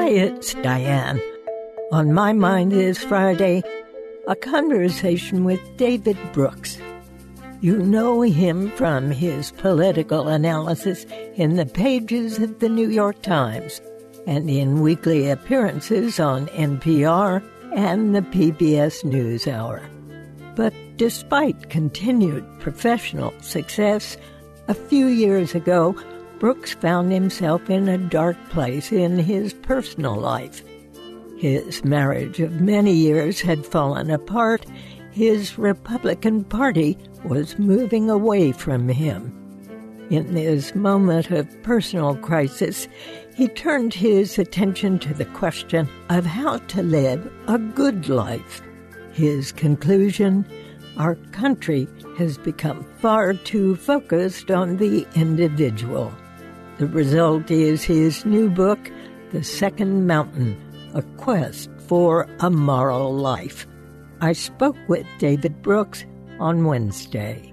it's Diane. On My Mind this Friday, a conversation with David Brooks. You know him from his political analysis in the pages of the New York Times and in weekly appearances on NPR and the PBS NewsHour. But despite continued professional success, a few years ago, Brooks found himself in a dark place in his personal life. His marriage of many years had fallen apart. His Republican Party was moving away from him. In this moment of personal crisis, he turned his attention to the question of how to live a good life. His conclusion: our country has become far too focused on the individual. The result is his new book, The Second Mountain, A Quest for a Moral Life. I spoke with David Brooks on Wednesday.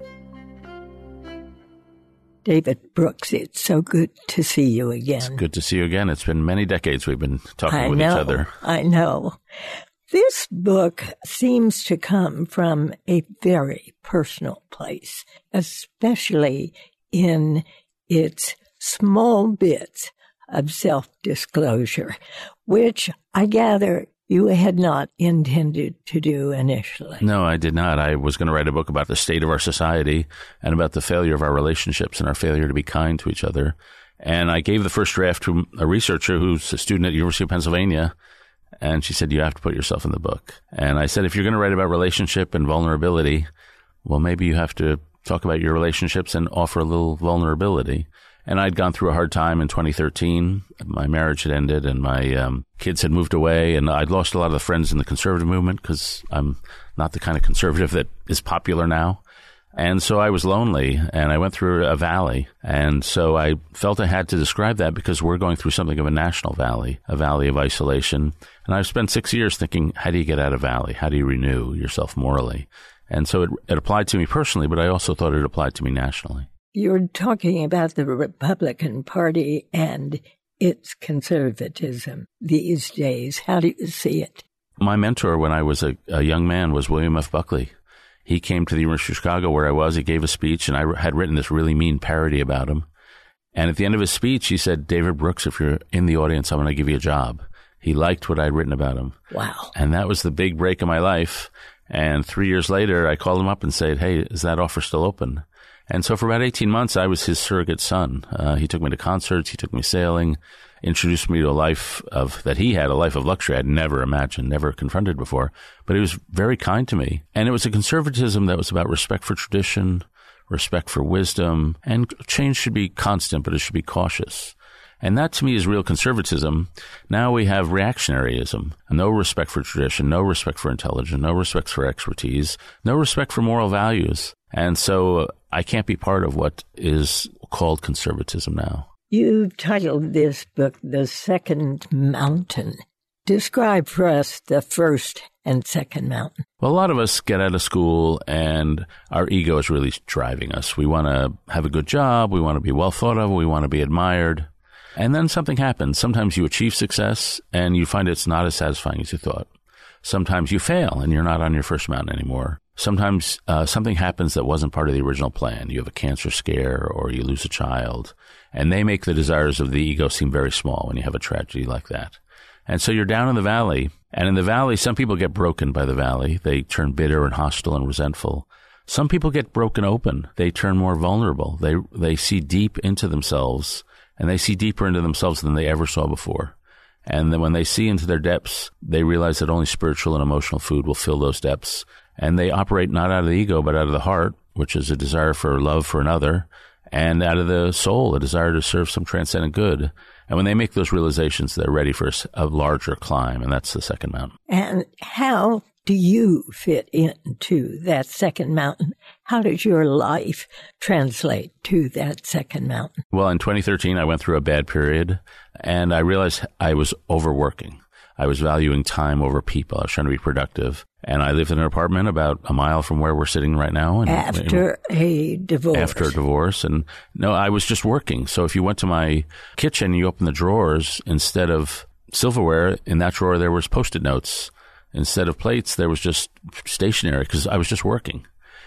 David Brooks, it's so good to see you again. It's good to see you again. It's been many decades we've been talking with each other. I know. This book seems to come from a very personal place, especially in its small bits of self-disclosure, which I gather you had not intended to do initially. No, I did not. I was going to write a book about the state of our society and about the failure of our relationships and our failure to be kind to each other. And I gave the first draft to a researcher who's a student at the University of Pennsylvania, and she said, you have to put yourself in the book. And I said, if you're going to write about relationship and vulnerability, well, maybe you have to talk about your relationships and offer a little vulnerability. And I'd gone through a hard time in 2013. My marriage had ended and my kids had moved away, and I'd lost a lot of the friends in the conservative movement because I'm not the kind of conservative that is popular now. And so I was lonely, and I went through a valley. And so I felt I had to describe that because we're going through something of a national valley, a valley of isolation. And I've spent 6 years thinking, how do you get out of valley? How do you renew yourself morally? And so it applied to me personally, but I also thought it applied to me nationally. You're talking about the Republican Party and its conservatism these days. How do you see it? My mentor when I was a young man was William F. Buckley. He came to the University of Chicago where I was. He gave a speech, and I had written this really mean parody about him. And at the end of his speech, he said, David Brooks, if you're in the audience, I'm going to give you a job. He liked what I'd written about him. Wow. And that was the big break in my life. And 3 years later, I called him up and said, hey, is that offer still open? And so for about 18 months, I was his surrogate son. He took me to concerts. He took me sailing, introduced me to a life that he had, a life of luxury I'd never imagined, never confronted before. But he was very kind to me. And it was a conservatism that was about respect for tradition, respect for wisdom, and change should be constant, but it should be cautious. And that to me is real conservatism. Now we have reactionaryism, no respect for tradition, no respect for intelligence, no respect for expertise, no respect for moral values. And so I can't be part of what is called conservatism now. You've titled this book, The Second Mountain. Describe for us the first and second mountain. Well, a lot of us get out of school and our ego is really driving us. We want to have a good job. We want to be well thought of. We want to be admired. And then something happens. Sometimes you achieve success and you find it's not as satisfying as you thought. Sometimes you fail and you're not on your first mountain anymore. Sometimes something happens that wasn't part of the original plan. You have a cancer scare or you lose a child, and they make the desires of the ego seem very small when you have a tragedy like that. And so you're down in the valley, and in the valley, some people get broken by the valley. They turn bitter and hostile and resentful. Some people get broken open. They turn more vulnerable. They see deep into themselves, and they see deeper into themselves than they ever saw before. And then when they see into their depths, they realize that only spiritual and emotional food will fill those depths. And they operate not out of the ego, but out of the heart, which is a desire for love for another, and out of the soul, a desire to serve some transcendent good. And when they make those realizations, they're ready for a larger climb, and that's the second mountain. And how do you fit into that second mountain? How does your life translate to that second mountain? Well, in 2013, I went through a bad period, and I realized I was overworking. I was valuing time over people. I was trying to be productive. And I lived in an apartment about a mile from where we're sitting right now. And After a divorce. After a divorce. And no, I was just working. So if you went to my kitchen, you open the drawers, instead of silverware, in that drawer there was Post-it notes. Instead of plates, there was just stationery because I was just working.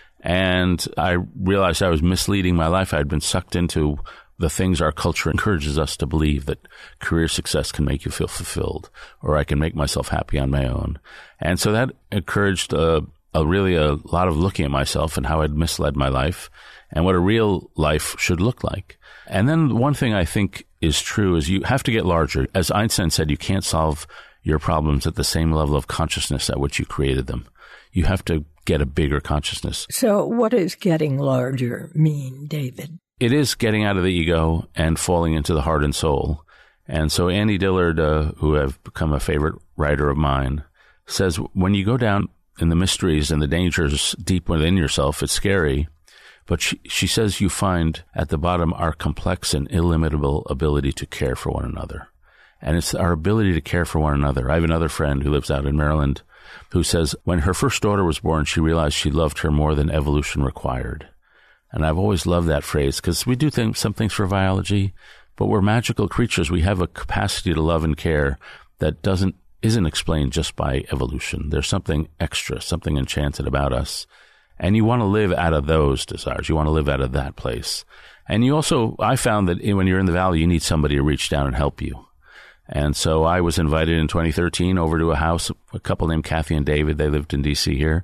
And I realized I was misleading my life. I had been sucked into the things our culture encourages us to believe, that career success can make you feel fulfilled, or I can make myself happy on my own. And so that encouraged really a lot of looking at myself and how I'd misled my life and what a real life should look like. And then one thing I think is true is you have to get larger. As Einstein said, you can't solve your problems at the same level of consciousness at which you created them. You have to get a bigger consciousness. So what does getting larger mean, David? It is getting out of the ego and falling into the heart and soul. And so Annie Dillard, who have become a favorite writer of mine, says when you go down in the mysteries and the dangers deep within yourself, it's scary. But she says you find at the bottom our complex and illimitable ability to care for one another. And it's our ability to care for one another. I have another friend who lives out in Maryland who says when her first daughter was born, she realized she loved her more than evolution required. And I've always loved that phrase because we do some things for biology, but we're magical creatures. We have a capacity to love and care that isn't explained just by evolution. There's something extra, something enchanted about us. And you want to live out of those desires. You want to live out of that place. And you also, I found that when you're in the valley, you need somebody to reach down and help you. And so I was invited in 2013 over to a house, a couple named Kathy and David. They lived in D.C. here.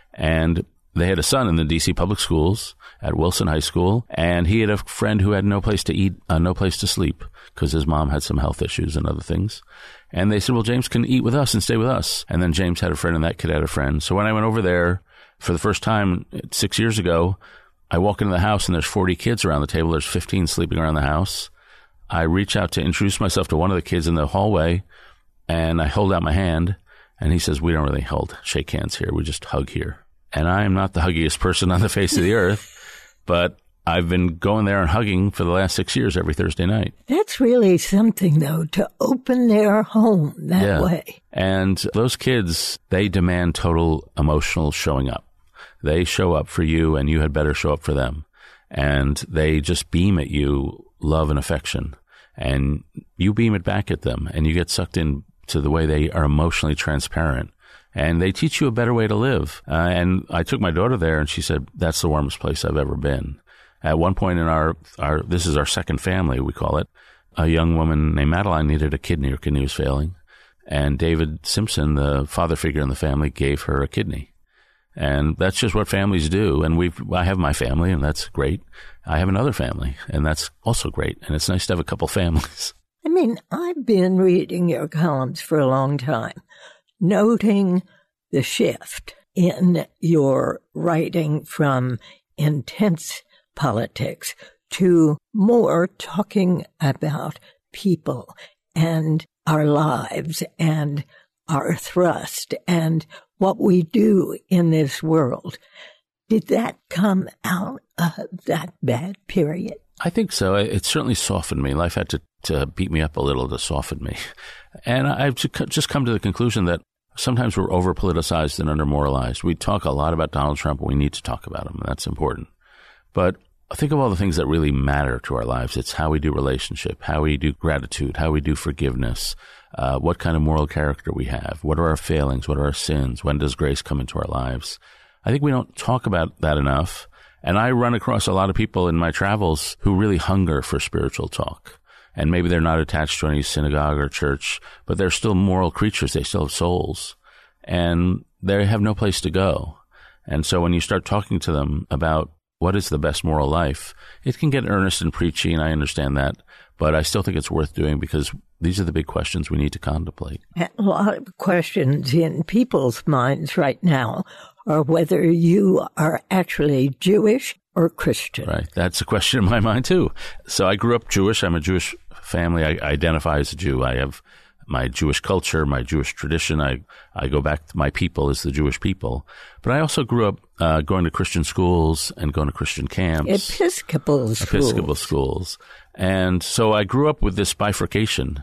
And they had a son in the D.C. public schools at Wilson High School. And he had a friend who had no place to eat, no place to sleep because his mom had some health issues and other things. And they said, well, James can eat with us and stay with us. And then James had a friend and that kid had a friend. So when I went over there for the first time 6 years ago, I walk into the house and there's 40 kids around the table. There's 15 sleeping around the house. I reach out to introduce myself to one of the kids in the hallway, and I hold out my hand, and he says, we don't really shake hands here. We just hug here. And I am not the huggiest person on the face of the earth, but I've been going there and hugging for the last 6 years every Thursday night. That's really something, though, to open their home that way. And those kids, they demand total emotional showing up. They show up for you, and you had better show up for them. And they just beam at you love and affection, and you beam it back at them, and you get sucked into the way they are emotionally transparent, and they teach you a better way to live. And I took my daughter there, and she said, that's the warmest place I've ever been. At one point in our this is our second family, we call it, a young woman named Madeline needed a kidney. Her kidney was failing, and David Simpson, the father figure in the family, gave her a kidney. And that's just what families do. And I have my family, and that's great. I have another family, and that's also great. And it's nice to have a couple families. I mean, I've been reading your columns for a long time, noting the shift in your writing from intense politics to more talking about people and our lives and our thrust and what we do in this world. Did that come out of that bad period? I think so. It certainly softened me. Life had to beat me up a little to soften me. And I've just come to the conclusion that sometimes we're over-politicized and under-moralized. We talk a lot about Donald Trump, and we need to talk about him, and that's important. But think of all the things that really matter to our lives. It's how we do relationship, how we do gratitude, how we do forgiveness, what kind of moral character we have, what are our failings, what are our sins, when does grace come into our lives. I think we don't talk about that enough. And I run across a lot of people in my travels who really hunger for spiritual talk. And maybe they're not attached to any synagogue or church, but they're still moral creatures. They still have souls. And they have no place to go. And so when you start talking to them about what is the best moral life, it can get earnest and preachy, and I understand that. But I still think it's worth doing because these are the big questions we need to contemplate. A lot of questions in people's minds right now are whether you are actually Jewish or Christian. Right. That's a question in my mind, too. So I grew up Jewish. I'm a Jewish family. I identify as a Jew. I have my Jewish culture, my Jewish tradition. I go back to my people as the Jewish people. But I also grew up going to Christian schools and going to Christian camps. Episcopal schools. And so I grew up with this bifurcation.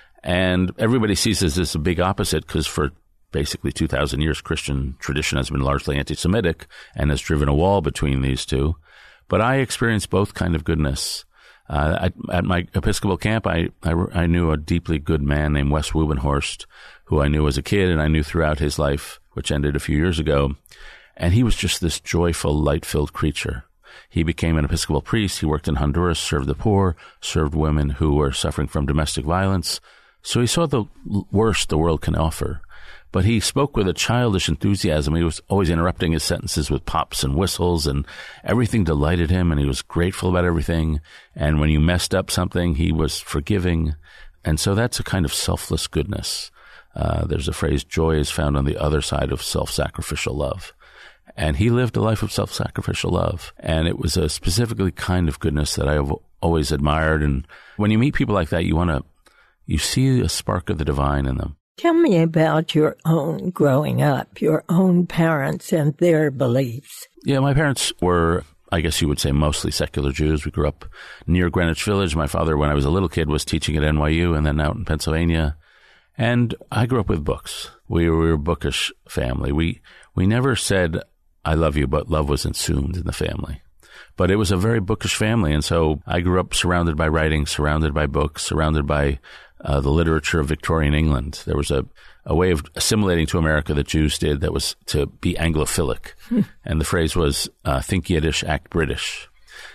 And everybody sees this as a big opposite because for basically 2,000 years, Christian tradition has been largely anti-Semitic and has driven a wall between these two. But I experienced both kind of goodness. At my Episcopal camp, I knew a deeply good man named Wes Wubenhorst, who I knew as a kid and I knew throughout his life, which ended a few years ago. And he was just this joyful, light-filled creature. He became an Episcopal priest. He worked in Honduras, served the poor, served women who were suffering from domestic violence. So he saw the worst the world can offer. But he spoke with a childish enthusiasm. He was always interrupting his sentences with pops and whistles, and everything delighted him, and he was grateful about everything. And when you messed up something, he was forgiving. And so that's a kind of selfless goodness. There's a phrase, joy is found on the other side of self-sacrificial love. And he lived a life of self-sacrificial love. And it was a specifically kind of goodness that I have always admired. And when you meet people like that, you see a spark of the divine in them. Tell me about your own growing up, your own parents and their beliefs. Yeah, my parents were, I guess you would say, mostly secular Jews. We grew up near Greenwich Village. My father, when I was a little kid, was teaching at NYU and then out in Pennsylvania. And I grew up with books. We were a bookish family. We never said, I love you, but love was assumed in the family. But it was a very bookish family. And so I grew up surrounded by writing, surrounded by books, surrounded by the literature of Victorian England. There was a way of assimilating to America that Jews did that was to be Anglophilic. And the phrase was, think Yiddish, act British.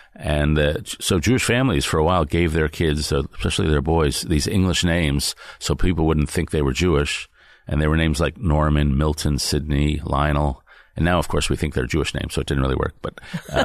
And so Jewish families for a while gave their kids, especially their boys, these English names so people wouldn't think they were Jewish. And they were names like Norman, Milton, Sidney, Lionel. And now, of course, we think they're Jewish names, so it didn't really work. But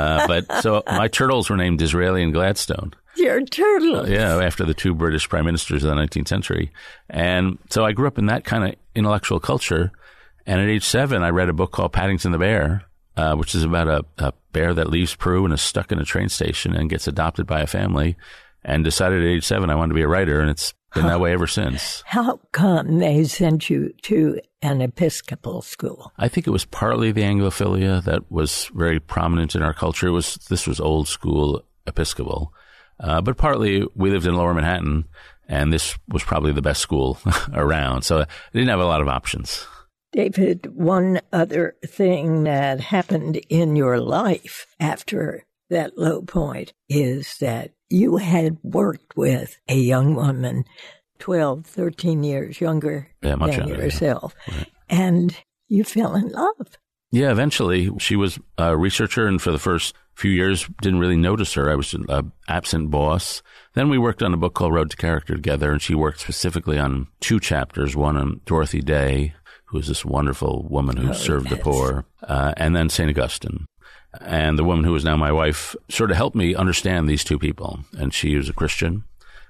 so my turtles were named Disraeli and Gladstone. Your turtles. Yeah, after the two British prime ministers of the 19th century. And so I grew up in that kind of intellectual culture. And at age 7, I read a book called Paddington the Bear, which is about a bear that leaves Peru and is stuck in a train station and gets adopted by a family, and decided at age 7 I wanted to be a writer, and it's been that way ever since. How come they sent you to an Episcopal school? I think it was partly the Anglophilia that was very prominent in our culture. This was old school Episcopal. But partly we lived in Lower Manhattan, and this was probably the best school around. So I didn't have a lot of options. David, one other thing that happened in your life after that low point is that you had worked with a young woman 12, 13 years younger than yourself, right. And you fell in love. Yeah, eventually. She was a researcher, and for the first few years, didn't really notice her. I was an absent boss. Then we worked on a book called Road to Character together, and she worked specifically on 2 chapters, one on Dorothy Day, who was this wonderful woman who served the poor, and then St. Augustine. And the woman who is now my wife sort of helped me understand these 2 people. And she was a Christian,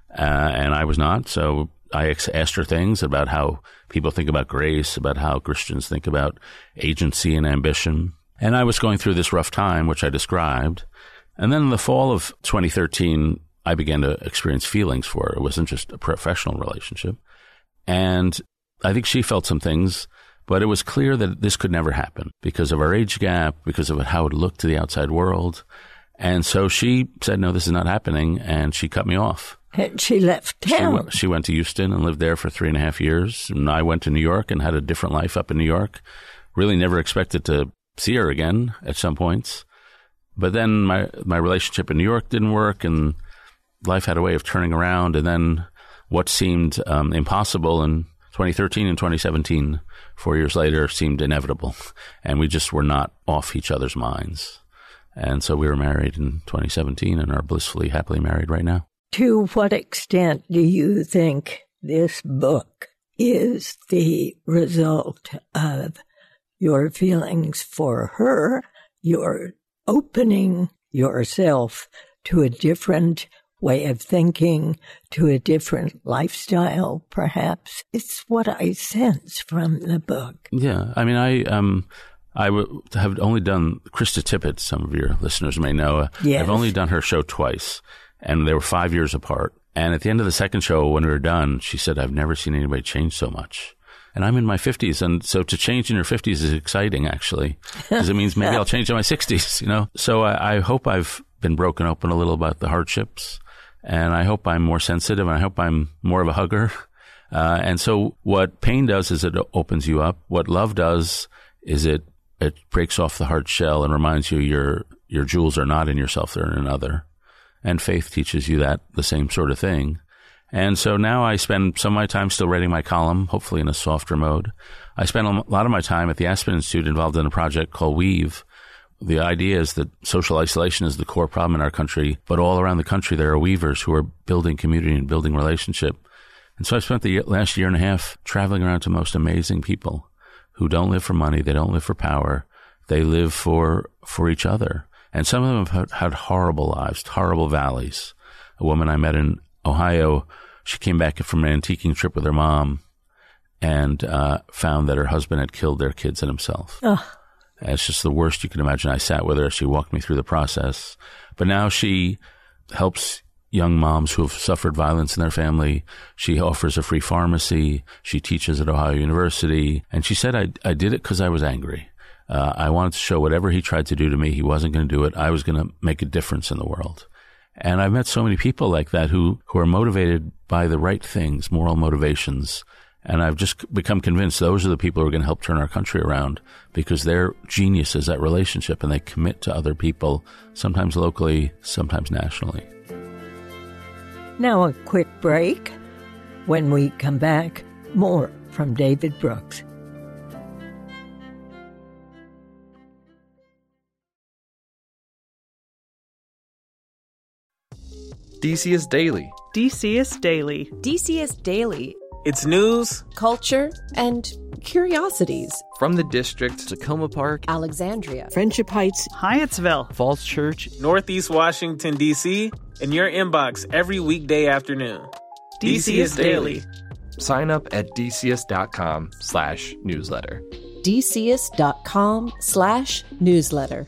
and I was not. So I asked her things about how people think about grace, about how Christians think about agency and ambition. And I was going through this rough time, which I described. And then in the fall of 2013, I began to experience feelings for her. It wasn't just a professional relationship. And I think she felt some things, but it was clear that this could never happen because of our age gap, because of how it looked to the outside world. And so she said, no, this is not happening, and she cut me off. And she left town. She went to Houston and lived there for 3.5 years. And I went to New York and had a different life up in New York. Really never expected to see her again at some points. But then my relationship in New York didn't work, and life had a way of turning around. And then what seemed impossible in 2013 and 2017, 4 years later, seemed inevitable. And we just were not off each other's minds. And so we were married in 2017 and are blissfully, happily married right now. To what extent do you think this book is the result of your feelings for her, your opening yourself to a different way of thinking, to a different lifestyle, perhaps? It's what I sense from the book. Yeah, I mean, I have only done Krista Tippett, some of your listeners may know. Yes. I've only done her show twice, and they were 5 years apart. And at the end of the second show, when we were done, she said, I've never seen anybody change so much. And I'm in my 50s, and so to change in your 50s is exciting, actually, because it means maybe I'll change in my 60s, you know? So I hope I've been broken open a little about the hardships, and I hope I'm more sensitive, and I hope I'm more of a hugger. And so what pain does is it opens you up. What love does is it breaks off the hard shell and reminds you your jewels are not in yourself, they're in another. And faith teaches you that, the same sort of thing. And so now I spend some of my time still writing my column, hopefully in a softer mode. I spend a lot of my time at the Aspen Institute involved in a project called Weave. The idea is that social isolation is the core problem in our country, but all around the country there are weavers who are building community and building relationship. And so I spent the last year and a half traveling around to most amazing people who don't live for money, they don't live for power, they live for each other. And some of them have had horrible lives, horrible valleys. A woman I met in Ohio, she came back from an antiquing trip with her mom and found that her husband had killed their kids and himself. Oh. It's just the worst you can imagine. I sat with her. She walked me through the process. But now she helps young moms who have suffered violence in their family. She offers a free pharmacy. She teaches at Ohio University. And she said, I did it because I was angry. I wanted to show whatever he tried to do to me, he wasn't going to do it. I was going to make a difference in the world. And I've met so many people like that who are motivated by the right things, moral motivations. And I've just become convinced those are the people who are going to help turn our country around because they're geniuses at relationship and they commit to other people, sometimes locally, sometimes nationally. Now a quick break. When we come back, more from David Brooks. DCS Daily. DCS Daily. DCS Daily. It's news, culture, and curiosities. From the district, Tacoma Park, Alexandria, Friendship Heights, Hyattsville, Falls Church, Northeast Washington, D.C., in your inbox every weekday afternoon. DCS Daily. Sign up at dcs.com/newsletter. dcs.com/newsletter.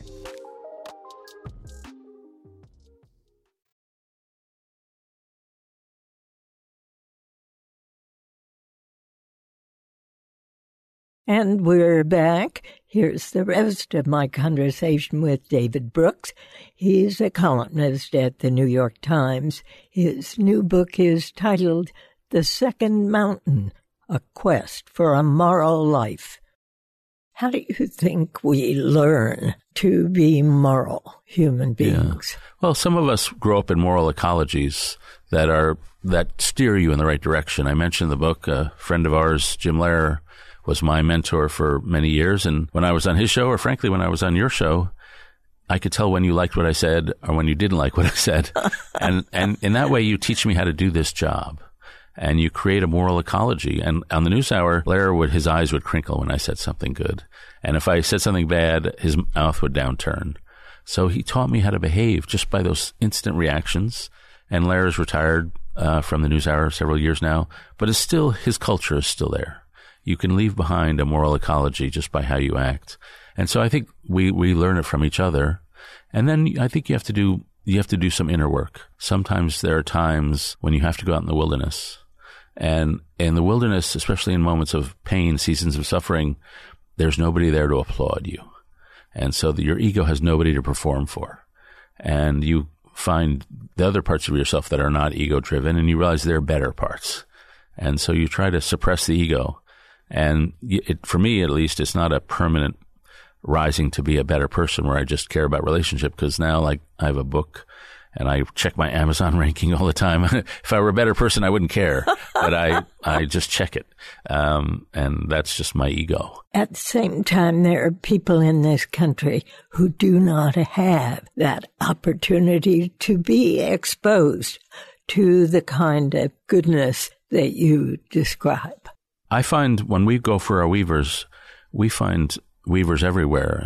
And we're back. Here's the rest of my conversation with David Brooks. He's a columnist at the New York Times. His new book is titled The Second Mountain, A Quest for a Moral Life. How do you think we learn to be moral human beings? Yeah. Well, some of us grow up in moral ecologies that steer you in the right direction. I mentioned in the book, a friend of ours, Jim Lehrer, was my mentor for many years. And when I was on his show, or frankly, when I was on your show, I could tell when you liked what I said or when you didn't like what I said. and in that way, you teach me how to do this job. And you create a moral ecology. And on the NewsHour, his eyes would crinkle when I said something good. And if I said something bad, his mouth would downturn. So he taught me how to behave just by those instant reactions. And Lehrer's retired from the NewsHour several years now, but his culture is still there. You can leave behind a moral ecology just by how you act. And so I think we learn it from each other. And then I think you have to do some inner work. Sometimes there are times when you have to go out in the wilderness. And in the wilderness, especially in moments of pain, seasons of suffering, there's nobody there to applaud you. And so your ego has nobody to perform for. And you find the other parts of yourself that are not ego-driven, and you realize there are better parts. And so you try to suppress the ego. And for me, at least, it's not a permanent rising to be a better person where I just care about relationship, because now, like, I have a book and I check my Amazon ranking all the time. If I were a better person, I wouldn't care, but I just check it. And that's just my ego. At the same time, there are people in this country who do not have that opportunity to be exposed to the kind of goodness that you describe. I find when we go for our weavers, we find weavers everywhere.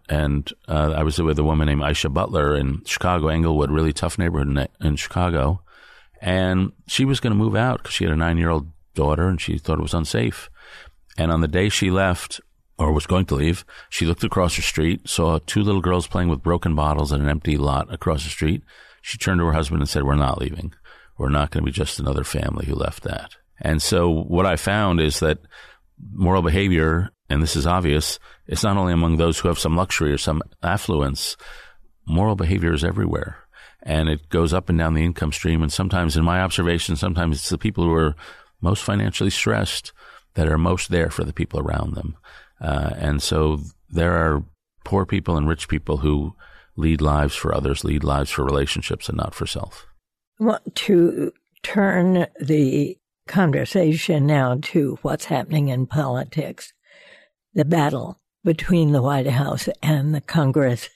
I was with a woman named Aisha Butler in Chicago, Englewood, really tough neighborhood in Chicago. And she was going to move out because she had a 9-year-old daughter and she thought it was unsafe. And on the day she left, or was going to leave, she looked across the street, saw 2 little girls playing with broken bottles in an empty lot across the street. She turned to her husband and said, "We're not leaving. We're not going to be just another family who left that." And so what I found is that moral behavior, and this is obvious, it's not only among those who have some luxury or some affluence. Moral behavior is everywhere. And it goes up and down the income stream. And sometimes, in my observation, sometimes it's the people who are most financially stressed that are most there for the people around them. And so there are poor people and rich people who lead lives for others, lead lives for relationships and not for self. I want to turn the conversation now to what's happening in politics, the battle between the White House and the Congress.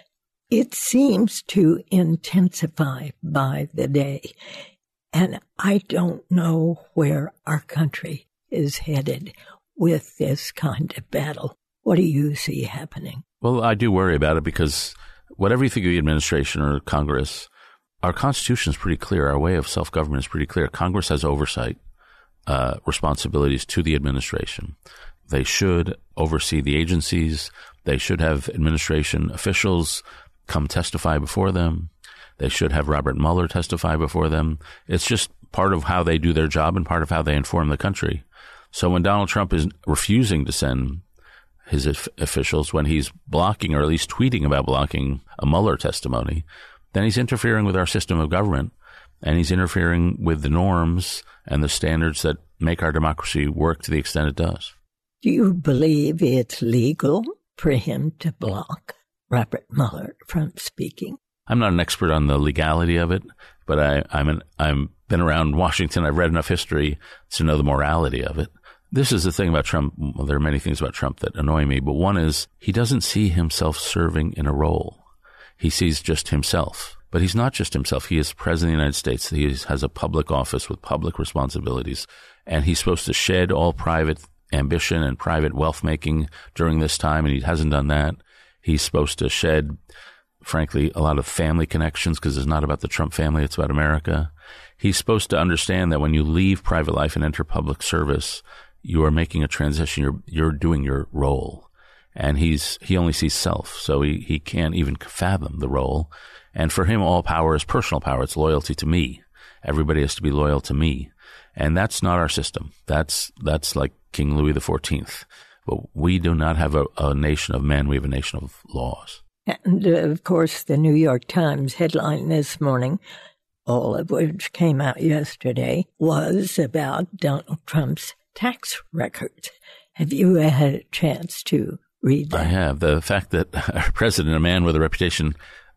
It seems to intensify by the day, and I don't know where our country is headed with this kind of battle. What do you see happening? Well, I do worry about it because whatever you think of the administration or Congress, our Constitution is pretty clear. Our way of self-government is pretty clear. Congress has oversight responsibilities to the administration. They should oversee the agencies. They should have administration officials come testify before them. They should have Robert Mueller testify before them. It's just part of how they do their job and part of how they inform the country. So when Donald Trump is refusing to send his officials, when he's blocking or at least tweeting about blocking a Mueller testimony, then he's interfering with our system of government, and he's interfering with the norms and the standards that make our democracy work to the extent it does. Do you believe it's legal for him to block Robert Mueller from speaking? I'm not an expert on the legality of it, but I've been around Washington. I've read enough history to know the morality of it. This is the thing about Trump. Well, there are many things about Trump that annoy me, but one is he doesn't see himself serving in a role. He sees just himself. But he's not just himself. He is president of the United States. He has a public office with public responsibilities, and he's supposed to shed all private ambition and private wealth-making during this time, and he hasn't done that. He's supposed to shed, frankly, a lot of family connections because it's not about the Trump family, it's about America. He's supposed to understand that when you leave private life and enter public service, you are making a transition. You're doing your role. And he only sees self, so he can't even fathom the role. And for him, all power is personal power. It's loyalty to me. Everybody has to be loyal to me. And that's not our system. That's like King Louis XIV. But we do not have a nation of men. We have a nation of laws. And, of course, the New York Times headline this morning, all of which came out yesterday, was about Donald Trump's tax records. Have you had a chance to read that? I have. The fact that our president, a man with a reputation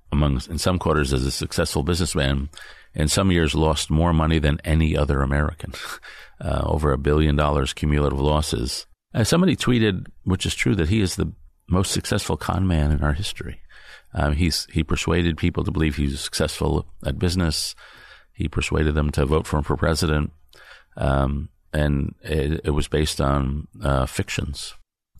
in some quarters as a successful businessman, in some years lost more money than any other American, over $1 billion cumulative losses. Somebody tweeted, which is true, that he is the most successful con man in our history. He persuaded people to believe he was successful at business. He persuaded them to vote for him for president. And it was based on fictions.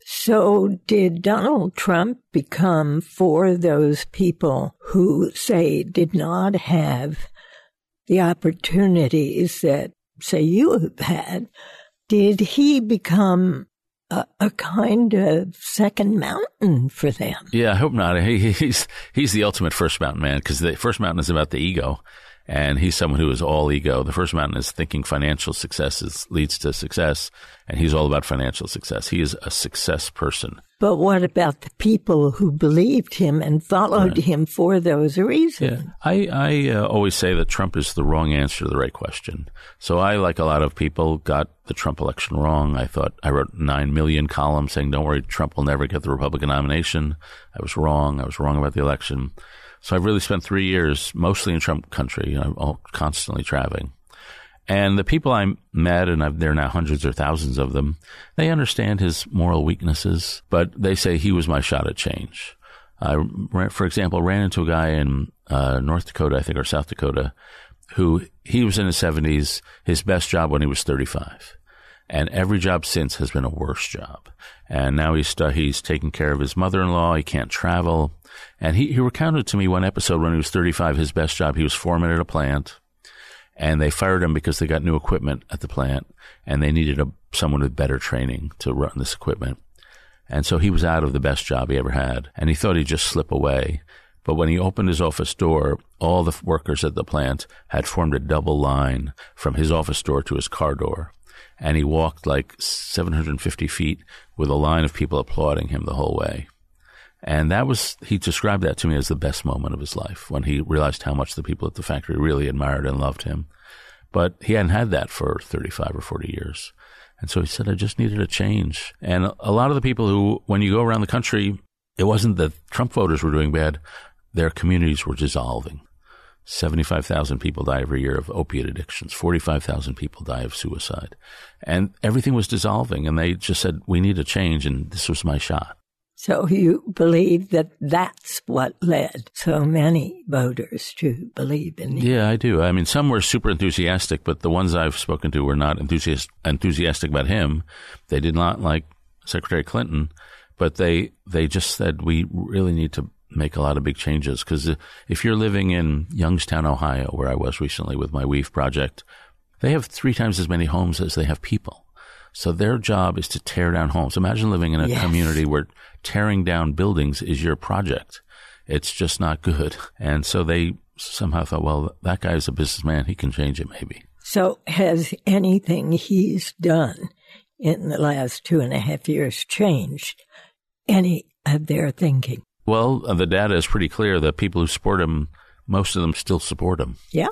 So did Donald Trump become, for those people who say did not have the opportunities that, say, you have had, did he become a kind of second mountain for them? Yeah, I hope not. He's the ultimate first mountain man, because the first mountain is about the ego. And he's someone who is all ego. The first mountain is thinking financial success leads to success, and he's all about financial success. He is a success person. But what about the people who believed him and followed him for those reasons? Yeah. I always say that Trump is the wrong answer to the right question. So I, like a lot of people, got the Trump election wrong. I wrote 9 million columns saying, don't worry, Trump will never get the Republican nomination. I was wrong. I was wrong about the election. So I've really spent 3 years mostly in Trump country, constantly traveling. And the people I met, and there are now hundreds or thousands of them, they understand his moral weaknesses, but they say he was my shot at change. I, for example, ran into a guy in North Dakota, I think, or South Dakota, who he was in his 70s, his best job when he was 35. And every job since has been a worse job. And now he's taking care of his mother-in-law. He can't travel. And he recounted to me one episode when he was 35, his best job. He was foreman at a plant, and they fired him because they got new equipment at the plant, and they needed someone with better training to run this equipment. And so he was out of the best job he ever had, and he thought he'd just slip away. But when he opened his office door, all the workers at the plant had formed a double line from his office door to his car door. And he walked like 750 feet with a line of people applauding him the whole way. And he described that to me as the best moment of his life, when he realized how much the people at the factory really admired and loved him. But he hadn't had that for 35 or 40 years. And so he said, I just needed a change. And a lot of the people who, when you go around the country, it wasn't that Trump voters were doing bad. their communities were dissolving. 75,000 people die every year of opiate addictions. 45,000 people die of suicide. And everything was dissolving. And they just said, we need a change. And this was my shot. So you believe that that's what led so many voters to believe in you? Yeah, I do. I mean, some were super enthusiastic, but the ones I've spoken to were not enthusiastic about him. They did not like Secretary Clinton, but they just said, we really need to make a lot of big changes. Because if you're living in Youngstown, Ohio, where I was recently with my Weave project, they have 3 times as many homes as they have people. So their job is to tear down homes. Imagine living in a community where tearing down buildings is your project. It's just not good. And so they somehow thought, well, that guy's a businessman. He can change it maybe. So has anything he's done in the last 2.5 years changed any of their thinking? Well, the data is pretty clear. The people who support him, most of them still support him. Yeah.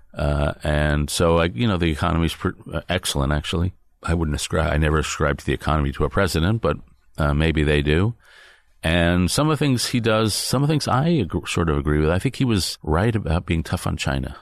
And so, the economy's excellent, actually. I never ascribe to the economy to a president, but maybe they do. And some of the things he does, some of the things I sort of agree with. I think he was right about being tough on China.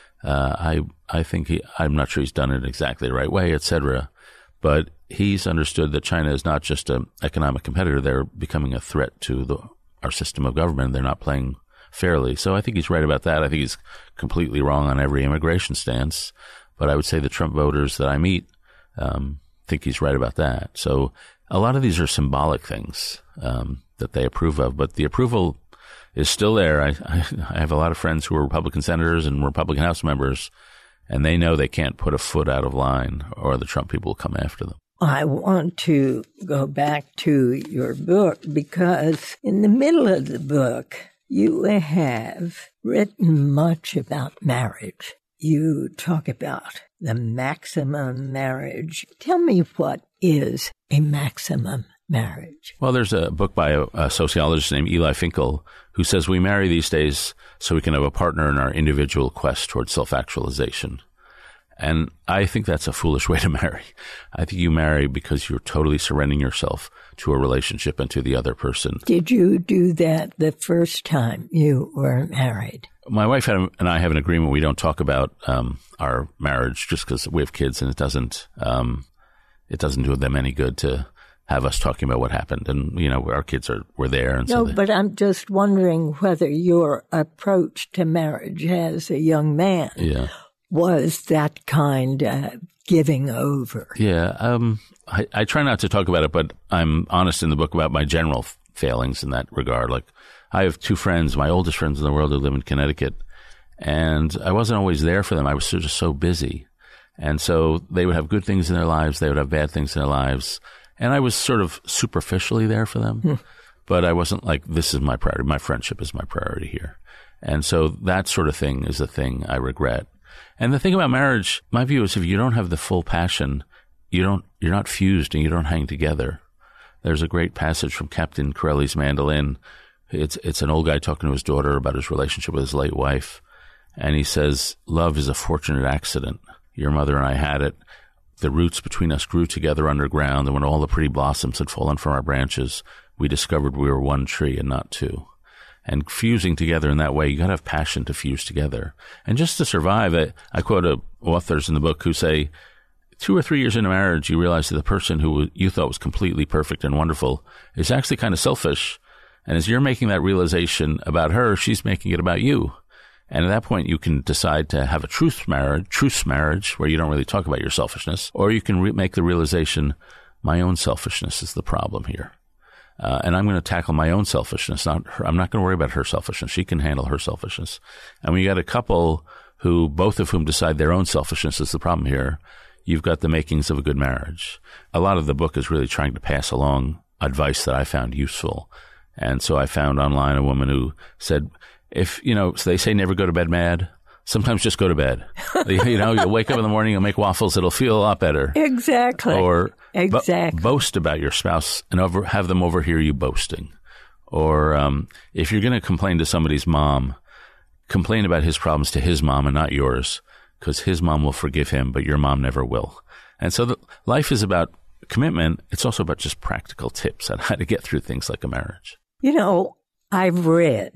I think I'm not sure he's done it exactly the right way, et cetera. But he's understood that China is not just an economic competitor. They're becoming a threat to our system of government. They're not playing fairly. So I think he's right about that. I think he's completely wrong on every immigration stance. But I would say the Trump voters that I meet think he's right about that. So a lot of these are symbolic things that they approve of, but the approval is still there. I have a lot of friends who are Republican senators and Republican House members, and they know they can't put a foot out of line or the Trump people will come after them. I want to go back to your book because in the middle of the book, you have written much about marriage. You talk about the maximum marriage. Tell me, what is a maximum marriage? Well, there's a book by a sociologist named Eli Finkel who says we marry these days so we can have a partner in our individual quest towards self-actualization. And I think that's a foolish way to marry. I think you marry because you're totally surrendering yourself to a relationship and to the other person. Did you do that the first time you were married? My wife and I have an agreement. We don't talk about our marriage just because we have kids, and it doesn't do them any good to have us talking about what happened. And, our kids were there. And no, but I'm just wondering whether your approach to marriage as a young man was that kind of giving over. Yeah. I try not to talk about it, but I'm honest in the book about my general failings in that regard. Like, I have 2 friends, my oldest friends in the world, who live in Connecticut, and I wasn't always there for them. I was just so busy. And so they would have good things in their lives. They would have bad things in their lives. And I was sort of superficially there for them, but I wasn't like, this is my priority. My friendship is my priority here. And so that sort of thing is the thing I regret. And the thing about marriage, my view is if you don't have the full passion, you're not fused and you don't hang together. There's a great passage from Captain Corelli's Mandolin. It's an old guy talking to his daughter about his relationship with his late wife. And he says, love is a fortunate accident. Your mother and I had it. The roots between us grew together underground, and when all the pretty blossoms had fallen from our branches, we discovered we were one tree and not 2. And fusing together in that way, you got to have passion to fuse together. And just to survive, I quote authors in the book who say, 2 or 3 years into marriage, you realize that the person who you thought was completely perfect and wonderful is actually kind of selfish. And as you're making that realization about her, she's making it about you. And at that point, you can decide to have a truce marriage, where you don't really talk about your selfishness, or you can make the realization, my own selfishness is the problem here. And I'm going to tackle my own selfishness. I'm not going to worry about her selfishness. She can handle her selfishness. And when you got a couple who, both of whom decide their own selfishness is the problem here, you've got the makings of a good marriage. A lot of the book is really trying to pass along advice that I found useful. And so I found online a woman who said, so they say never go to bed mad. Sometimes just go to bed. You'll wake up in the morning, you'll make waffles, it'll feel a lot better. Exactly. Or boast about your spouse and have them overhear you boasting. Or if you're going to complain to somebody's mom, complain about his problems to his mom and not yours, because his mom will forgive him, but your mom never will. And so life is about commitment. It's also about just practical tips on how to get through things like a marriage. I've read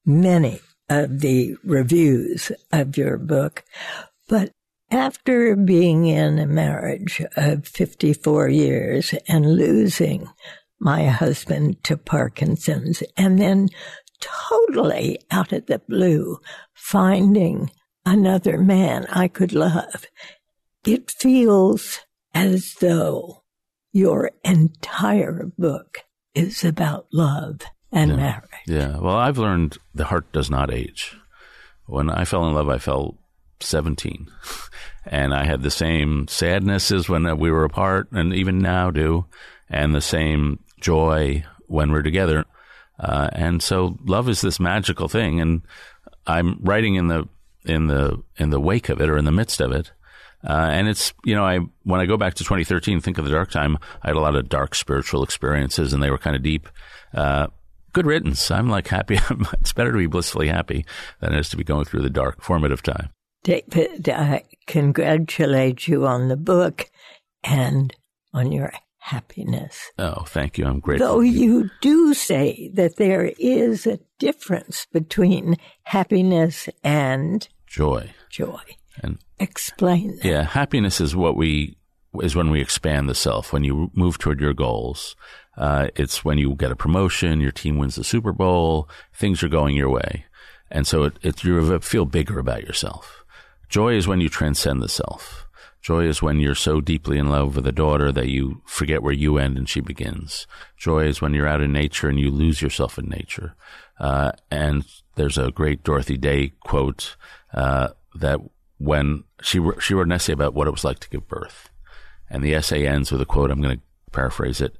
many of the reviews of your book, but after being in a marriage of 54 years and losing my husband to Parkinson's, and then totally out of the blue finding another man I could love, it feels as though your entire book is about love and marriage. Yeah. Well, I've learned the heart does not age. When I fell in love, I felt 17. And I had the same sadness as when we were apart, and even now do, and the same joy when we're together. And so love is this magical thing. And I'm writing in the wake of it, or in the midst of it. And it's, when I go back to 2013, think of the dark time, I had a lot of dark spiritual experiences, and they were kind of deep. Good riddance. I'm like happy. It's better to be blissfully happy than it is to be going through the dark, formative time. David, I congratulate you on the book and on your happiness. Oh, thank you. I'm grateful. Though you do say that there is a difference between happiness and joy. And explain that. Yeah, happiness is when we expand the self, when you move toward your goals. It's when you get a promotion, your team wins the Super Bowl, things are going your way. And so you feel bigger about yourself. Joy is when you transcend the self. Joy is when you're so deeply in love with a daughter that you forget where you end and she begins. Joy is when you're out in nature and you lose yourself in nature. And there's a great Dorothy Day quote that when she wrote an essay about what it was like to give birth. And the essay ends with a quote, I'm going to paraphrase it.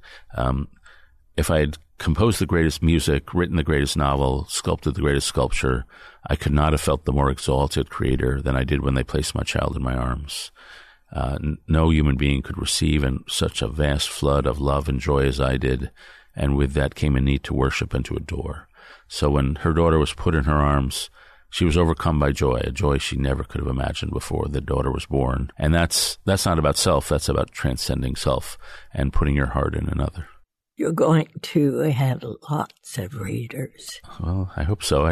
If I had composed the greatest music, written the greatest novel, sculpted the greatest sculpture, I could not have felt the more exalted creator than I did when they placed my child in my arms. No human being could receive in such a vast flood of love and joy as I did, and with that came a need to worship and to adore. So when her daughter was put in her arms, she was overcome by joy, a joy she never could have imagined before the daughter was born. And that's not about self, that's about transcending self and putting your heart in another. You're going to have lots of readers. Well, I hope so.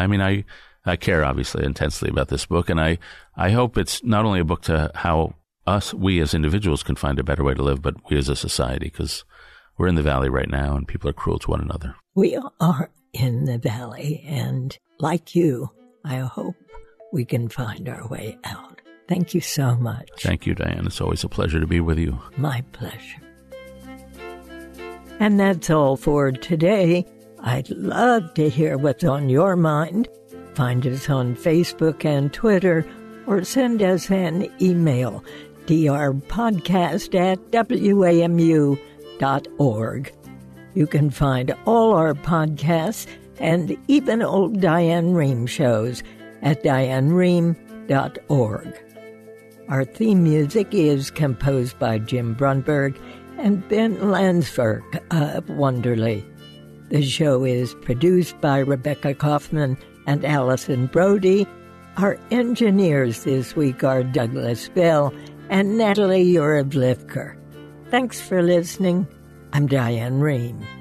I care obviously intensely about this book, and I hope it's not only a book to how we as individuals can find a better way to live, but we as a society, because we're in the valley right now and people are cruel to one another. We are in the valley, and like you, I hope we can find our way out. Thank you so much. Thank you, Diane. It's always a pleasure to be with you. My pleasure. And that's all for today. I'd love to hear what's on your mind. Find us on Facebook and Twitter, or send us an email, drpodcast@wamu.org. You can find all our podcasts and even old Diane Rehm shows at dianerehm.org. Our theme music is composed by Jim Brunberg and Ben Landsberg of Wonderly. The show is produced by Rebecca Kaufman and Allison Brody. Our engineers this week are Douglas Bell and Natalie Urevlivker. Thanks for listening. I'm Diane Rehm.